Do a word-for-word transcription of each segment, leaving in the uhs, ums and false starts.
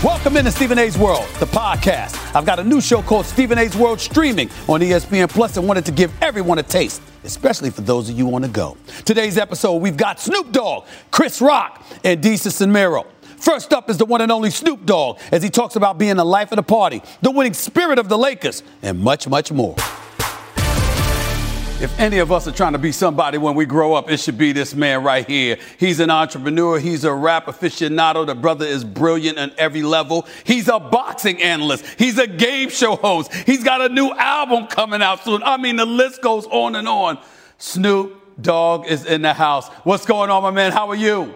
Welcome into Stephen A's World, the podcast. I've got a new show called Stephen A's World streaming on E S P N Plus and wanted to give everyone a taste, especially for those of you who want to go. Today's episode, we've got Snoop Dogg, Chris Rock, and Desus and Mero. First up is the one and only Snoop Dogg as he talks about being the life of the party, the winning spirit of the Lakers, and much, much more. If any of us are trying to be somebody when we grow up, it should be this man right here. He's an entrepreneur. He's a rap aficionado. The brother is brilliant on every level. He's a boxing analyst. He's a game show host. He's got a new album coming out soon. I mean, the list goes on and on. Snoop Dogg is in the house. What's going on, my man? How are you?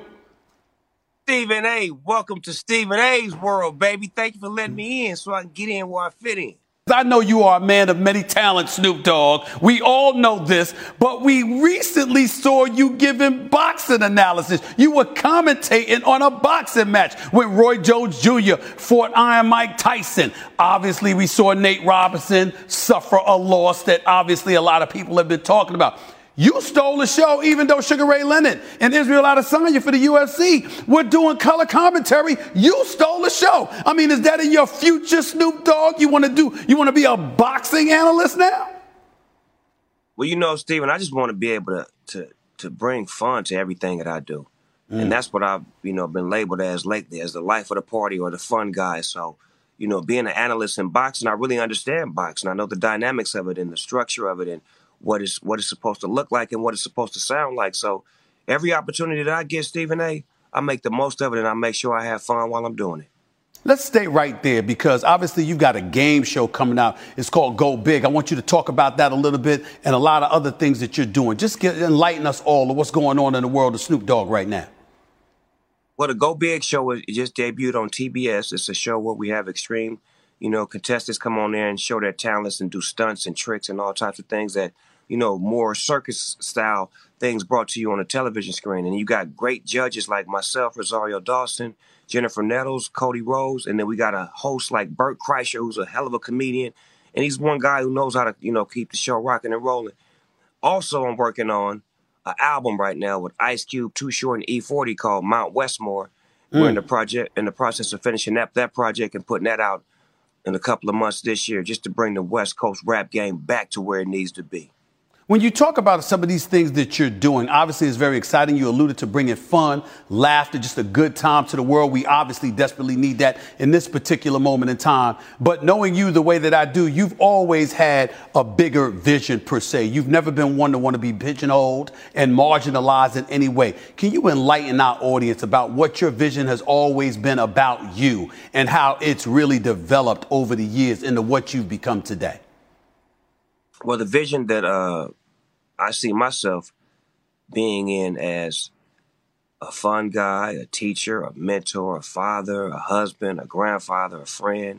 Stephen A., welcome to Stephen A's World, baby. Thank you for letting me in so I can get in where I fit in. I know you are a man of many talents, Snoop Dogg. We all know this, but we recently saw you giving boxing analysis. You were commentating on a boxing match when Roy Jones Junior fought Iron Mike Tyson. Obviously, we saw Nate Robinson suffer a loss that obviously a lot of people have been talking about. You stole the show, even though Sugar Ray Leonard and Israel Adesanya for the U F C were doing color commentary. You stole the show. I mean, is that in your future, Snoop Dogg? You want to do? You want to be a boxing analyst now? Well, you know, Stephen, I just want to be able to to to bring fun to everything that I do, mm. and that's what I've you know been labeled as lately, as the life of the party or the fun guy. So, you know, being an analyst in boxing, I really understand boxing. I know the dynamics of it and the structure of it and what is what it's supposed to look like and what it's supposed to sound like. So every opportunity that I get, Stephen A., I make the most of it and I make sure I have fun while I'm doing it. Let's stay right there because obviously you've got a game show coming out. It's called Go Big. I want you to talk about that a little bit and a lot of other things that you're doing. Just get, enlighten us all of what's going on in the world of Snoop Dogg right now. Well, the Go Big show is just debuted on T B S. It's a show where we have extreme, you know, contestants come on there and show their talents and do stunts and tricks and all types of things that, you know, more circus style things brought to you on a television screen. And you got great judges like myself, Rosario Dawson, Jennifer Nettles, Cody Rose. And then we got a host like Bert Kreischer, who's a hell of a comedian. And he's one guy who knows how to, you know, keep the show rocking and rolling. Also, I'm working on an album right now with Ice Cube, Too Short, and E forty called Mount Westmore. Mm. We're in the project, in the process of finishing that, that project and putting that out in a couple of months this year, just to bring the West Coast rap game back to where it needs to be. When you talk about some of these things that you're doing, obviously it's very exciting. You alluded to bringing fun, laughter, just a good time to the world. We obviously desperately need that in this particular moment in time. But knowing you the way that I do, you've always had a bigger vision per se. You've never been one to want to be pigeonholed and marginalized in any way. Can you enlighten our audience about what your vision has always been about you and how it's really developed over the years into what you've become today? Well, the vision that uh, I see myself being in as a fun guy, a teacher, a mentor, a father, a husband, a grandfather, a friend.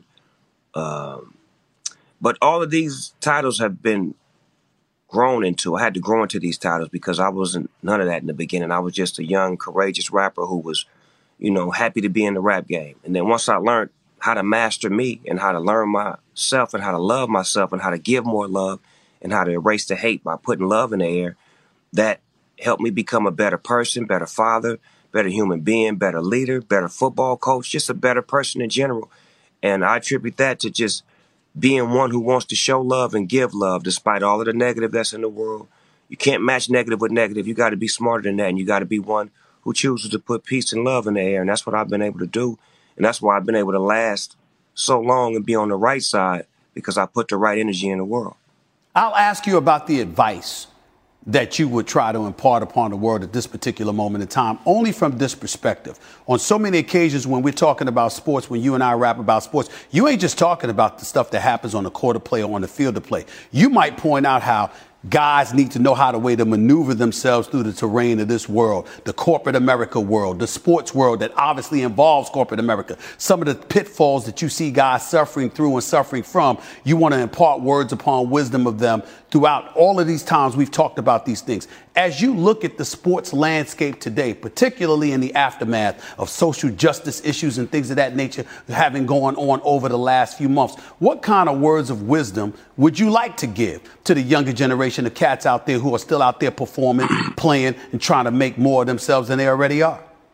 Um, but all of these titles have been grown into. I had to grow into these titles because I wasn't none of that in the beginning. I was just a young, courageous rapper who was, you know, happy to be in the rap game. And then once I learned how to master me and how to learn myself and how to love myself and how to give more love and how to erase the hate by putting love in the air, that helped me become a better person, better father, better human being, better leader, better football coach, just a better person in general. And I attribute that to just being one who wants to show love and give love despite all of the negative that's in the world. You can't match negative with negative. You got to be smarter than that. And you got to be one who chooses to put peace and love in the air. And that's what I've been able to do. And that's why I've been able to last so long and be on the right side, because I put the right energy in the world. I'll ask you about the advice that you would try to impart upon the world at this particular moment in time, only from this perspective. On so many occasions when we're talking about sports, when you and I rap about sports, you ain't just talking about the stuff that happens on the court of play or on the field of play. You might point out how guys need to know how to way to maneuver themselves through the terrain of this world, the corporate America world, the sports world that obviously involves corporate America. Some of the pitfalls that you see guys suffering through and suffering from, you want to impart words upon wisdom of them throughout all of these times we've talked about these things. As you look at the sports landscape today, particularly in the aftermath of social justice issues and things of that nature having gone on over the last few months, what kind of words of wisdom would you like to give to the younger generation of cats out there who are still out there performing, playing, and trying to make more of themselves than they already are?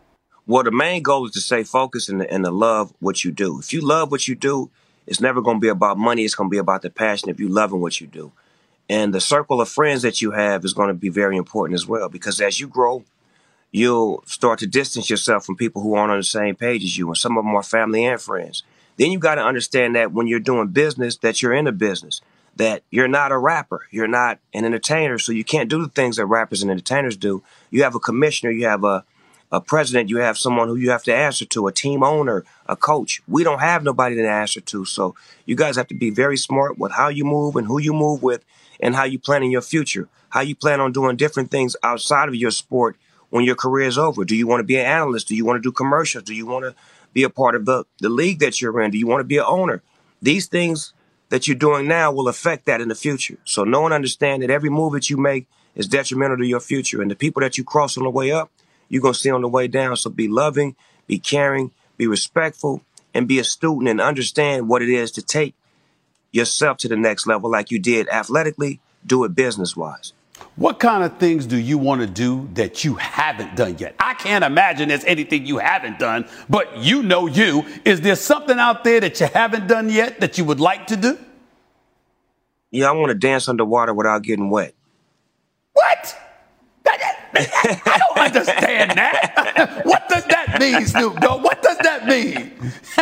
Well, the main goal is to stay focused and, and to love what you do. If you love what you do, it's never going to be about money. It's going to be about the passion if you loving what you do. And the circle of friends that you have is going to be very important as well, because as you grow, you'll start to distance yourself from people who aren't on the same page as you, and some of them are family and friends. Then you got to understand that when you're doing business, that you're in a business, that you're not a rapper, you're not an entertainer, so you can't do the things that rappers and entertainers do. You have a commissioner, you have a, a president, you have someone who you have to answer to, a team owner, a coach. We don't have nobody to answer to, so you guys have to be very smart with how you move and who you move with and how you plan in your future, how you plan on doing different things outside of your sport when your career is over. Do you want to be an analyst? Do you want to do commercials? Do you want to be a part of the, the league that you're in? Do you want to be an owner? These things that you're doing now will affect that in the future. So know and understand that every move that you make is detrimental to your future. And the people that you cross on the way up, you're going to see on the way down. So be loving, be caring, be respectful, and be a student and understand what it is to take yourself to the next level like you did athletically. Do it business-wise. What kind of things do you want to do that you haven't done yet? I can't imagine there's anything you haven't done, but you know you. Is there something out there that you haven't done yet that you would like to do? Yeah, I want to dance underwater without getting wet. What? I don't understand that. What does that mean, Snoop Dogg? What does that mean?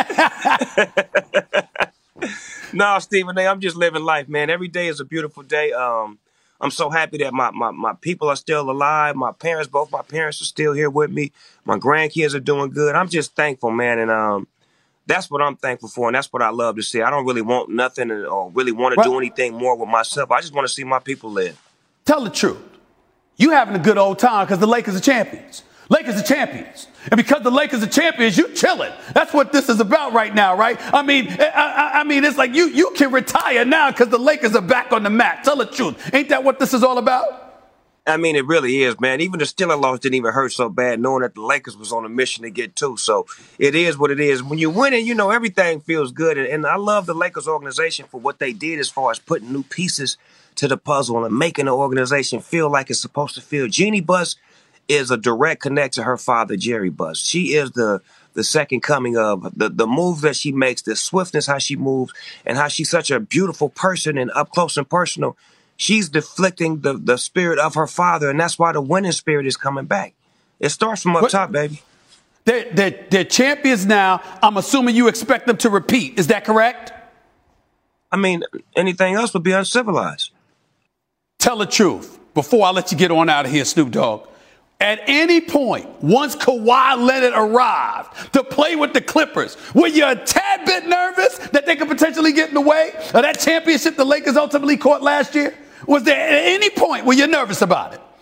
No, Stephen A., I'm just living life, man. Every day is a beautiful day. Um, I'm so happy that my, my, my people are still alive. My parents, both my parents are still here with me. My grandkids are doing good. I'm just thankful, man. And um, that's what I'm thankful for. And that's what I love to see. I don't really want nothing or really want to Right. do anything more with myself. I just want to see my people live. Tell the truth. You having a good old time because the Lakers are champions. Lakers are champions. And because the Lakers are champions, you chilling. That's what this is about right now, right? I mean, I, I, I mean, it's like you, you can retire now because the Lakers are back on the mat. Tell the truth. Ain't that what this is all about? I mean, it really is, man. Even the Steelers loss didn't even hurt so bad, knowing that the Lakers was on a mission to get two. So it is what it is. When you're winning, you know, everything feels good. And, and I love the Lakers organization for what they did as far as putting new pieces to the puzzle and making the organization feel like it's supposed to feel. Jeannie Buss is a direct connect to her father, Jerry Buss. She is the the second coming of the, the moves that she makes, the swiftness, how she moves, and how she's such a beautiful person and up close and personal. She's deflecting the, the spirit of her father, and that's why the winning spirit is coming back. It starts from up What? top, baby. They're, they're, they're champions now. I'm assuming you expect them to repeat. Is that correct? I mean, anything else would be uncivilized. Tell the truth before I let you get on out of here, Snoop Dogg. At any point, once Kawhi Leonard arrived to play with the Clippers, were you a tad bit nervous that they could potentially get in the way of that championship the Lakers ultimately caught last year? Was there at any point were you nervous about it?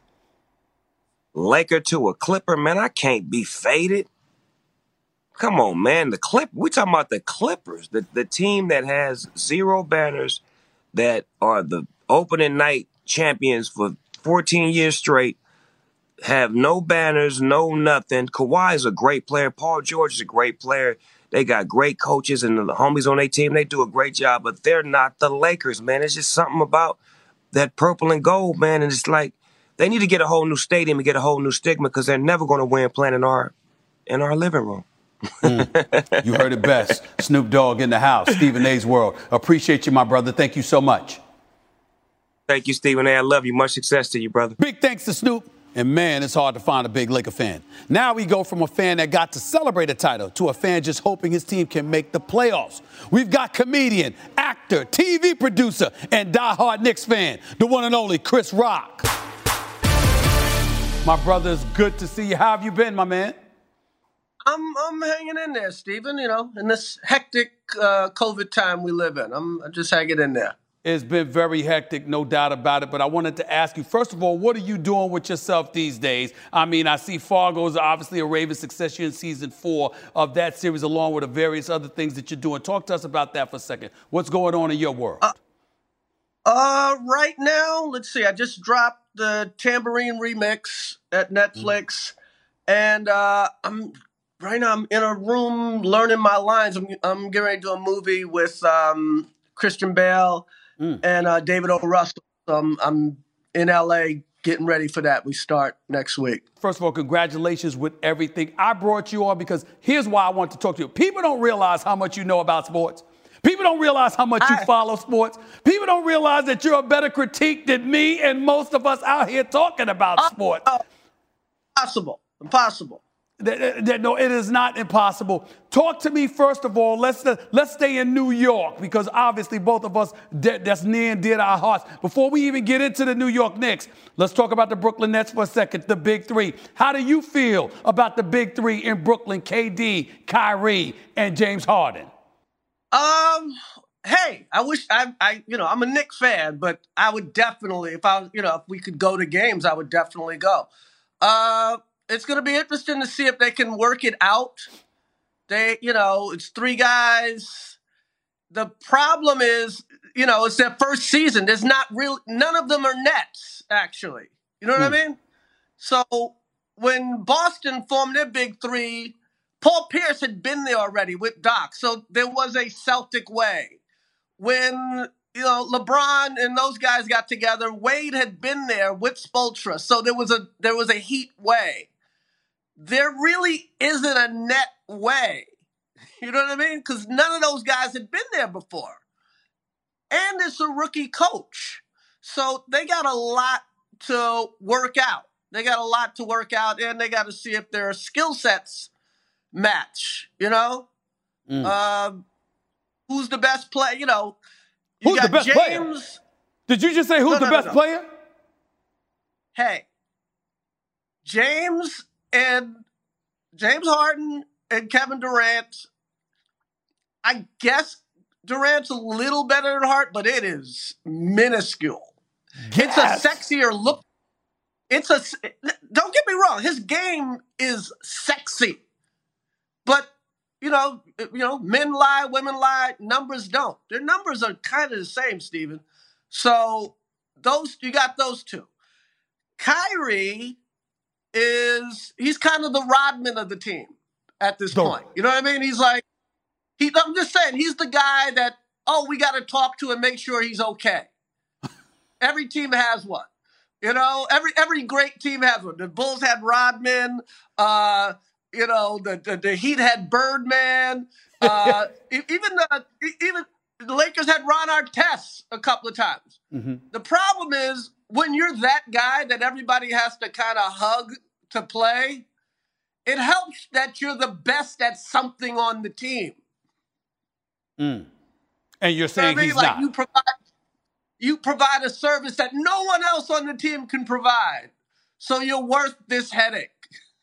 Laker to a Clipper, man, I can't be faded. Come on, man. The Clip. We're talking about the Clippers, the, the team that has zero banners, that are the opening night champions for fourteen years straight, have no banners, no nothing. Kawhi is a great player. Paul George is a great player. They got great coaches and the homies on their team. They do a great job, but they're not the Lakers, man. It's just something about that purple and gold, man. And it's like they need to get a whole new stadium and get a whole new stigma because they're never going to win playing in our, in our living room. Mm. You heard it best. Snoop Dogg in the house. Stephen A's World. Appreciate you, my brother. Thank you so much. Thank you, Stephen A. I love you. Much success to you, brother. Big thanks to Snoop. And man, it's hard to find a big Laker fan. Now we go from a fan that got to celebrate a title to a fan just hoping his team can make the playoffs. We've got comedian, actor, T V producer, and diehard Knicks fan, the one and only Chris Rock. My brother, it's good to see you. How have you been, my man? I'm I'm hanging in there, Stephen. You know, in this hectic uh, COVID time we live in, I'm just hanging in there. It's been very hectic, no doubt about it. But I wanted to ask you, first of all, what are you doing with yourself these days? I mean, I see Fargo is obviously a Ravens success. You're in season four of that series, along with the various other things that you're doing. Talk to us about that for a second. What's going on in your world? Uh, uh right now, let's see. I just dropped the Tambourine remix at Netflix, mm. and uh, I'm right now. I'm in a room learning my lines. I'm I'm getting ready to do a movie with um, Christian Bale. Mm. And uh, David O. Russell. Um, I'm in L A getting ready for that. We start next week. First of all, congratulations with everything. I brought you on because here's why I want to talk to you. People don't realize how much you know about sports. People don't realize how much you I, follow sports. People don't realize that you're a better critique than me and most of us out here talking about uh, sports. Uh, impossible. Impossible. That, that, no, it is not impossible. Talk to me, first of all. Let's uh, let's stay in New York because obviously both of us, that, that's near and dear to our hearts. Before we even get into the New York Knicks, let's talk about the Brooklyn Nets for a second, the big three. How do you feel about the big three in Brooklyn, K D, Kyrie, and James Harden? Um, hey, I wish I, I, you know, I'm a Knicks fan, but I would definitely, if I was, you know, if we could go to games, I would definitely go. Uh, It's going to be interesting to see if they can work it out. They, you know, it's three guys. The problem is, you know, it's their first season. There's not real, none of them are Nets, actually. You know what mm. I mean? So when Boston formed their big three, Paul Pierce had been there already with Doc. So there was a Celtic way. When, you know, LeBron and those guys got together, Wade had been there with Spoelstra. So there was a, there was a Heat way. There really isn't a net way. You know what I mean? Because none of those guys had been there before. And it's a rookie coach. So they got a lot to work out. They got a lot to work out, and they got to see if their skill sets match, you know? Mm. Uh, who's the best player? You know, you who's got the best James. player? Did you just say who's no, no, the best no, no. player? Hey, James... And James Harden and Kevin Durant, I guess Durant's a little better than Harden, but it is minuscule. Yes. It's a sexier look. It's a, don't get me wrong, his game is sexy. But, you know, you know, men lie, women lie, numbers don't. Their numbers are kind of the same, Stephen. So those, you got those two. Kyrie is he's kind of the Rodman of the team at this Don't. point. You know what I mean? He's like, he, I'm just saying, he's the guy that, oh, we got to talk to and make sure he's okay. Every team has one. You know, every every great team has one. The Bulls had Rodman. Uh, you know, the, the, the Heat had Birdman. Uh, even the even the Lakers had Ron Artest a couple of times. Mm-hmm. The problem is, when you're that guy that everybody has to kind of hug to play, it helps that you're the best at something on the team. Mm. And you're saying you know I mean? he's like not. You provide, you provide a service that no one else on the team can provide. So you're worth this headache.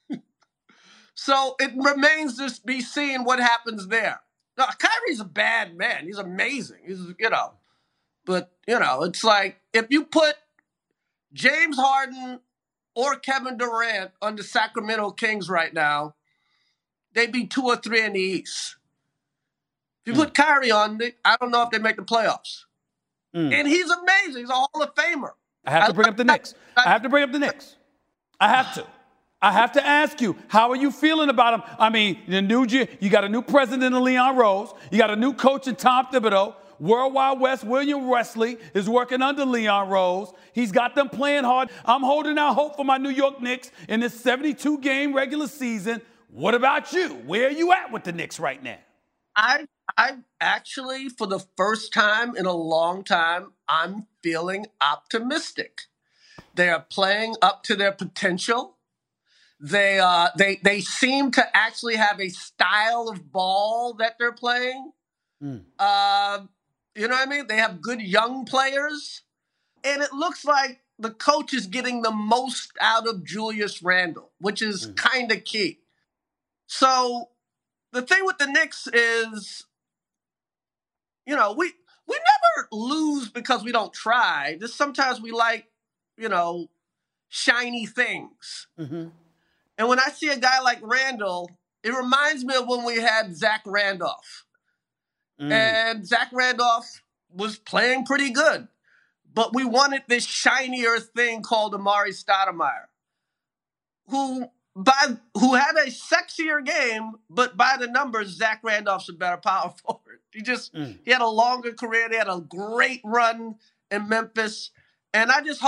So it remains to be seen what happens there. Now, Kyrie's a bad man. He's amazing. He's, you know, but, you know, it's like if you put James Harden or Kevin Durant on the Sacramento Kings right now, they'd be two or three in the East. If you mm. put Kyrie on, I don't know if they make the playoffs. Mm. And he's amazing. He's a Hall of Famer. I have to bring up the Knicks. I have to bring up the Knicks. I have to. I have to ask you, how are you feeling about him? I mean, the new you got a new president in Leon Rose. You got a new coach in Tom Thibodeau. Worldwide West, William Wesley is working under Leon Rose. He's got them playing hard. I'm holding out hope for my New York Knicks in this seventy-two game regular season. What about you? Where are you at with the Knicks right now? I, I actually, for the first time in a long time, I'm feeling optimistic. They are playing up to their potential. They, uh, they, they seem to actually have a style of ball that they're playing. Mm. Uh, You know what I mean? They have good young players. And it looks like the coach is getting the most out of Julius Randle, which is mm. kind of key. So the thing with the Knicks is, you know, we we never lose because we don't try. Just sometimes we like, you know, shiny things. Mm-hmm. And when I see a guy like Randle, it reminds me of when we had Zach Randolph. Mm. And Zach Randolph was playing pretty good. But we wanted this shinier thing called Amari Stoudemire, who by who had a sexier game, but by the numbers, Zach Randolph's a better power forward. He just mm. he had a longer career. They had a great run in Memphis. And I just hope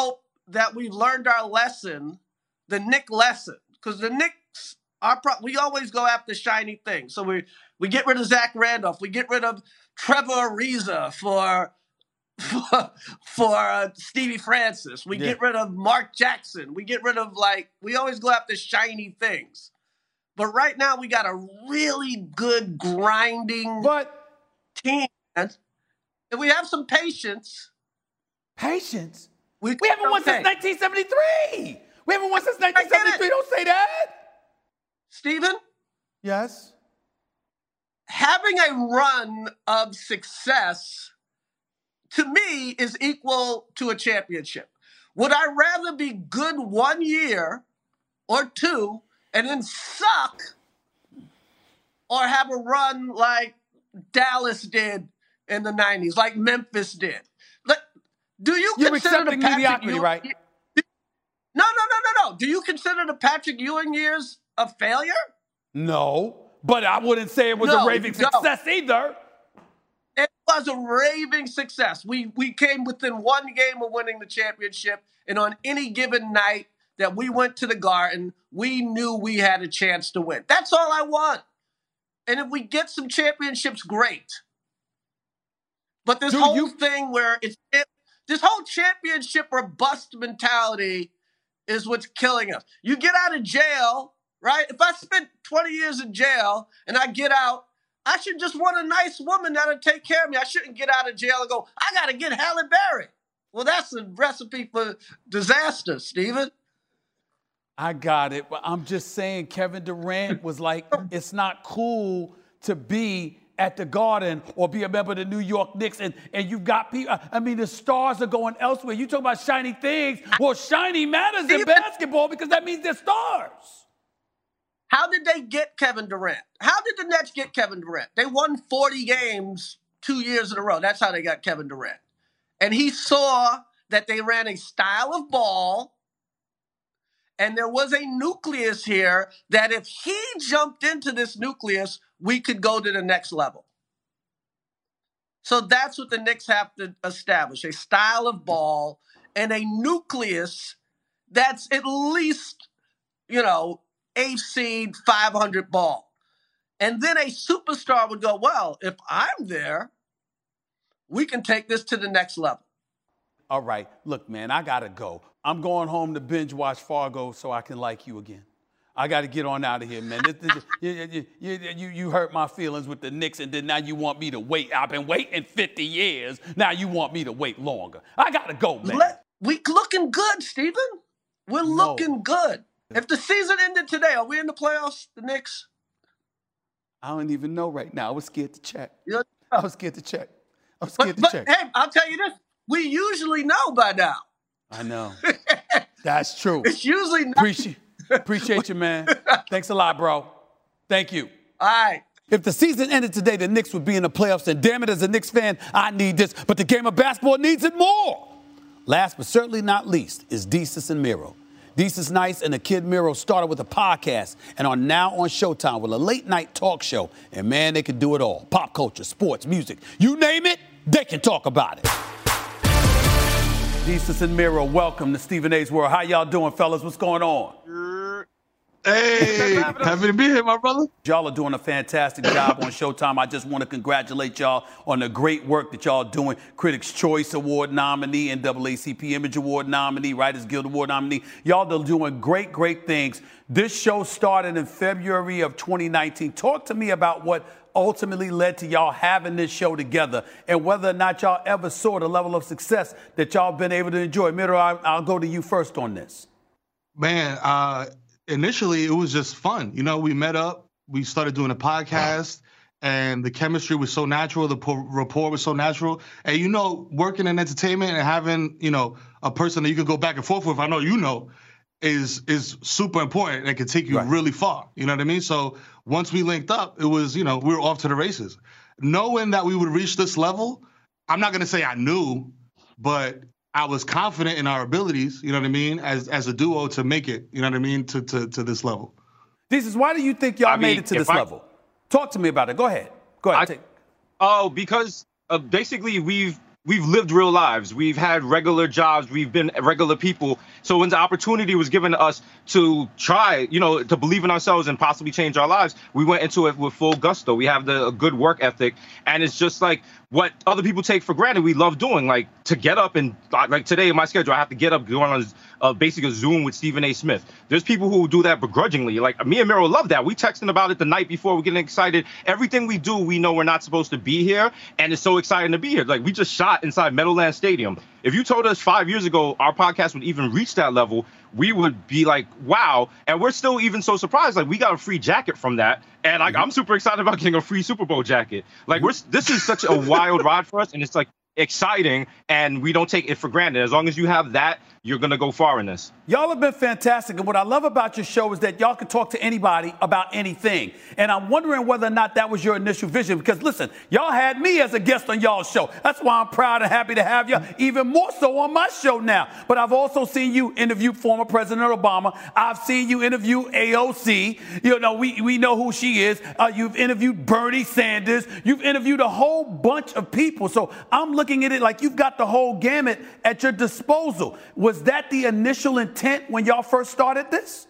that we've learned our lesson, the Knick lesson, because the Knicks are pro- we always go after shiny things. So we we get rid of Zach Randolph, we get rid of Trevor Ariza for for, for uh, Stevie Francis, we yeah. get rid of Mark Jackson, we get rid of like we always go after shiny things. But right now we got a really good grinding but team, and we have some patience. Patience. We, we haven't won since nineteen seventy-three. We haven't won since nineteen seventy-three. Don't say that. Stephen? Yes? Having a run of success, to me, is equal to a championship. Would I rather be good one year or two and then suck, or have a run like Dallas did in the nineties, like Memphis did? Do you You're consider the Patrick mediocrity, Ewing, right? No, no, no, no, no. Do you consider the Patrick Ewing years a failure? No, but I wouldn't say it was no, a raving success either. It was a raving success. We we came within one game of winning the championship, and on any given night that we went to the Garden, we knew we had a chance to win. That's all I want. And if we get some championships, great. But this Do whole you- thing where it's it, this whole championship or bust mentality is what's killing us. You get out of jail, right? If I spent twenty years in jail and I get out, I should just want a nice woman that'll take care of me. I shouldn't get out of jail and go, I got to get Halle Berry. Well, that's a recipe for disaster, Stephen. I got it, but I'm just saying Kevin Durant was like, it's not cool to be at the Garden or be a member of the New York Knicks, and, and you've got people, I mean, the stars are going elsewhere. You talk about shiny things. Well, shiny matters in basketball because that means they're stars. How did they get Kevin Durant? How did the Nets get Kevin Durant? They won forty games two years in a row. That's how they got Kevin Durant. And he saw that they ran a style of ball, and there was a nucleus here that if he jumped into this nucleus, we could go to the next level. So that's what the Knicks have to establish, a style of ball and a nucleus that's at least, you know, eighth seed, five hundred ball. And then a superstar would go, well, if I'm there, we can take this to the next level. All right. Look, man, I got to go. I'm going home to binge watch Fargo so I can like you again. I got to get on out of here, man. This, this, you, you, you, you hurt my feelings with the Knicks, and then now you want me to wait. I've been waiting fifty years. Now you want me to wait longer. I got to go, man. Let, we looking good, Stephen. We're no. looking good. If the season ended today, are we in the playoffs, the Knicks? I don't even know right now. I was scared to check. Yeah. I was scared to check. I was scared but, to but, check. Hey, I'll tell you this. We usually know by now. I know. That's true. It's usually not. Appreciate, appreciate you, man. Thanks a lot, bro. Thank you. All right. If the season ended today, the Knicks would be in the playoffs, and damn it, as a Knicks fan, I need this. But the game of basketball needs it more. Last but certainly not least is Desus and Mero. Desus Nice and the Kid Mero started with a podcast and are now on Showtime with a late-night talk show. And, man, they can do it all. Pop culture, sports, music. You name it, they can talk about it. Desus and Mero, welcome to Stephen A's World. How y'all doing, fellas? What's going on? Hey, happy to be here, my brother. Y'all are doing a fantastic job on Showtime. I just want to congratulate y'all on the great work that y'all doing. Critics' Choice Award nominee, N double A C P Image Award nominee, Writers Guild Award nominee. Y'all are doing great, great things. This show started in February of twenty nineteen. Talk to me about what ultimately led to y'all having this show together and whether or not y'all ever saw the level of success that y'all been able to enjoy. Mero, I'll, I'll go to you first on this. Man, uh, initially it was just fun. You know, we met up, we started doing a podcast, and the chemistry was so natural, the rapport was so natural. And, you know, working in entertainment and having, you know, a person that you can go back and forth with, I know you know, is is super important and can take you right. really far. You know what I mean? So once we linked up, it was, you know, we were off to the races. Knowing that we would reach this level, I'm not going to say I knew, but I was confident in our abilities, you know what I mean, as as a duo to make it, you know what I mean, to to, to this level. Desus, why do you think y'all I made mean, it to this I, level? Talk to me about it. Go ahead. Go ahead. I, take. Oh, because uh, basically we've we've lived real lives. We've had regular jobs. We've been regular people. So when the opportunity was given to us to try, you know, to believe in ourselves and possibly change our lives, we went into it with full gusto. We have the a good work ethic, and it's just like what other people take for granted. We love doing, like to get up and like today in my schedule, I have to get up going on uh, basically a Zoom with Stephen A. Smith. There's people who do that begrudgingly. Like me and Miro love that. We texting about it the night before. We're getting excited. Everything we do, we know we're not supposed to be here, and it's so exciting to be here. Like we just shot inside Meadowlands Stadium. If you told us five years ago our podcast would even reach that level, we would be like, wow. And we're still even so surprised. Like we got a free jacket from that. And like, mm-hmm. I'm super excited about getting a free Super Bowl jacket. Like we're, this is such a wild ride for us. And it's like exciting. And we don't take it for granted. As long as you have that, you're going to go far in this. Y'all have been fantastic. And what I love about your show is that y'all can talk to anybody about anything. And I'm wondering whether or not that was your initial vision. Because, listen, y'all had me as a guest on y'all's show. That's why I'm proud and happy to have you, even more so on my show now. But I've also seen you interview former President Obama. I've seen you interview A O C. You know, we, we know who she is. Uh, you've interviewed Bernie Sanders. You've interviewed a whole bunch of people. So I'm looking at it like you've got the whole gamut at your disposal. Was that the initial intent when y'all first started this?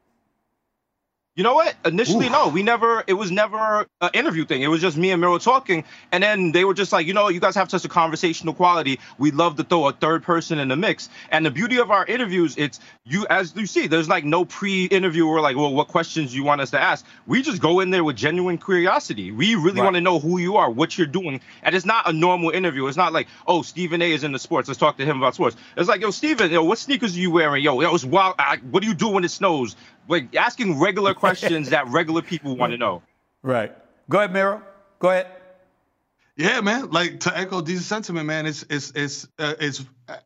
You know what? Initially, Ooh. no. We never, it was never an interview thing. It was just me and Miro talking. And then they were just like, you know, you guys have such a conversational quality. We'd love to throw a third person in the mix. And the beauty of our interviews, it's you, as you see, there's like no pre-interview or like, well, what questions you want us to ask. We just go in there with genuine curiosity. We really right. want to know who you are, what you're doing. And it's not a normal interview. It's not like, oh, Stephen A is in the sports. Let's talk to him about sports. It's like, yo, Stephen, yo, what sneakers are you wearing? Yo, yo, it's wild. I, what do you do when it snows? Like asking regular questions that regular people want to know. Right. Go ahead, Miro. Go ahead. Yeah, man. Like to echo D's sentiment, man. It's it's it's uh, it's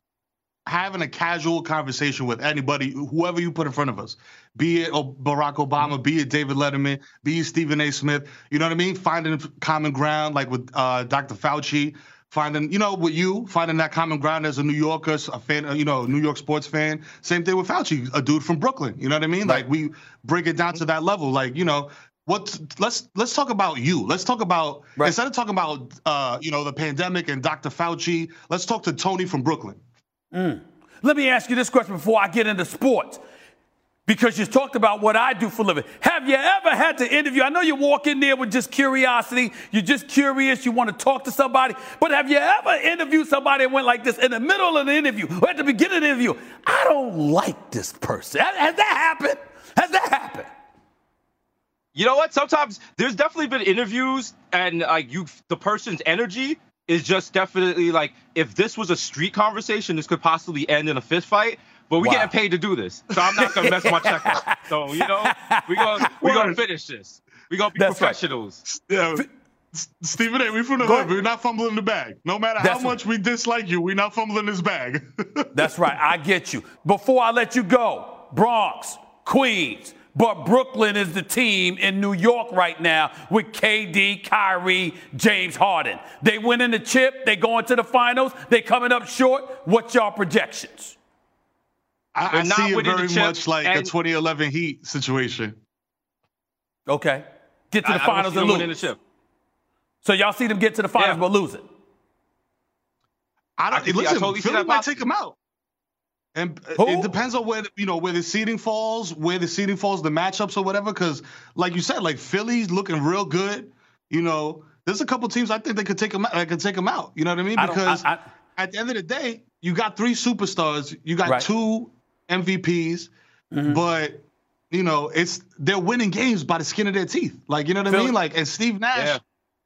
having a casual conversation with anybody, whoever you put in front of us. Be it Barack Obama, be it David Letterman, be it Stephen A. Smith. You know what I mean? Finding common ground, like with uh, Doctor Fauci. Finding, you know, with you, finding that common ground as a New Yorker, a fan, you know, New York sports fan. Same thing with Fauci, a dude from Brooklyn. You know what I mean? Right. Like we break it down to that level. Like, you know, what? Let's let's talk about you. Let's talk about right. instead of talking about, uh, you know, the pandemic and Doctor Fauci. Let's talk to Tony from Brooklyn. Mm. Let me ask you this question before I get into sports. Because you talked about what I do for a living. Have you ever had to interview? I know you walk in there with just curiosity. You're just curious. You want to talk to somebody. But have you ever interviewed somebody and went like this in the middle of the interview or at the beginning of the interview? I don't like this person. Has that happened? Has that happened? You know what? Sometimes there's definitely been interviews and like you, the person's energy is just definitely like, if this was a street conversation, this could possibly end in a fist fight. But we're wow. getting paid to do this, so I'm not gonna mess my check up. So you know, we gonna we gonna finish this. We gonna be That's professionals. Right. Yeah, Stephen A. We from the hood. We're not fumbling the bag. No matter That's how much right. we dislike you, we're not fumbling this bag. That's right. I get you. Before I let you go, Bronx, Queens, but Brooklyn is the team in New York right now with K D, Kyrie, James Harden. They winning the chip. They going to the finals. They coming up short. What's y'all projections? I, I see it very much like a twenty eleven Heat situation. Okay. Get to the I, finals I and lose. The so y'all see them get to the finals yeah. but lose it? I don't. I listen, I totally Philly might take them out. And Who? It depends on where, you know, where the seeding falls, where the seeding falls, the matchups or whatever. Because like you said, like Philly's looking real good. You know, there's a couple teams I think they could take them out. They could take them out. You know what I mean? Because I I, I, at the end of the day, you got three superstars. You got right. two M V Ps, mm-hmm. but you know it's they're winning games by the skin of their teeth. Like you know what Philly. I mean? Like and Steve Nash yeah.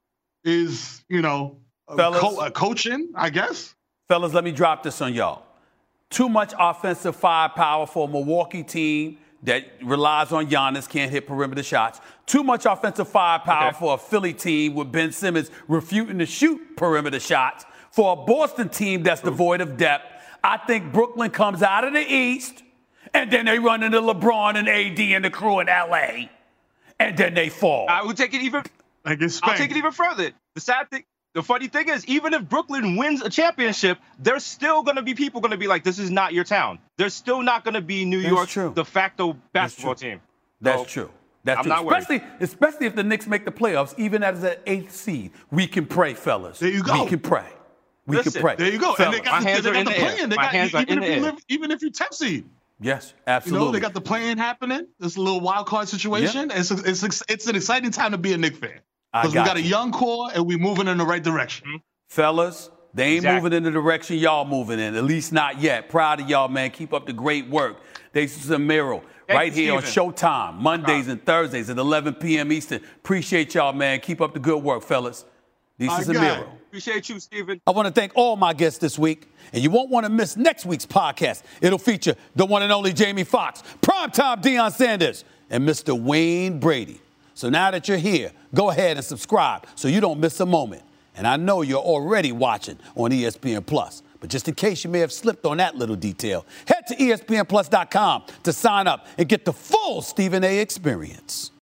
is you know Fellas, co- uh, coaching, I guess. Fellas, let me drop this on y'all. Too much offensive firepower for a Milwaukee team that relies on Giannis, can't hit perimeter shots. Too much offensive firepower okay. for a Philly team with Ben Simmons refuting to shoot perimeter shots. For a Boston team that's True. devoid of depth. I think Brooklyn comes out of the East, and then they run into LeBron and A D and the crew in L A, and then they fall. I would take it even. I guess I'll take it even further. The sad thing, the funny thing is, even if Brooklyn wins a championship, there's still going to be people going to be like, "This is not your town." There's still not going to be New York de facto basketball That's team. That's so, true. That's I'm true. Not especially, worried. especially if the Knicks make the playoffs, even as an eighth seed. We can pray, fellas. There you go. We can pray. we Listen, can pray. There you go. Fellas. And they got, My hands they are got in the the air. plan. They My got, hands are even, in if the you air. live, even if you tipsy. Yes, You absolutely. know, they got the plan happening. It's a little wild card situation. Yep. It's, a, it's it's an exciting time to be a Knicks fan. I Because we got got a you. young core and we're moving in the right direction. Fellas, they ain't Exactly. moving in the direction y'all moving in, at least not yet. Proud of y'all, man. Keep up the great work. This is Amiro, right you, here on Steven. Showtime, Mondays and Thursdays at eleven p.m. Eastern. Appreciate y'all, man. Keep up the good work, fellas. This is I got Amiro. it. Appreciate you, Steven. I want to thank all my guests this week, and you won't want to miss next week's podcast. It'll feature the one and only Jamie Foxx, primetime Deion Sanders, and Mister Wayne Brady. So now that you're here, go ahead and subscribe so you don't miss a moment. And I know you're already watching on E S P N Plus, but just in case you may have slipped on that little detail, head to E S P N plus dot com to sign up and get the full Stephen A. experience.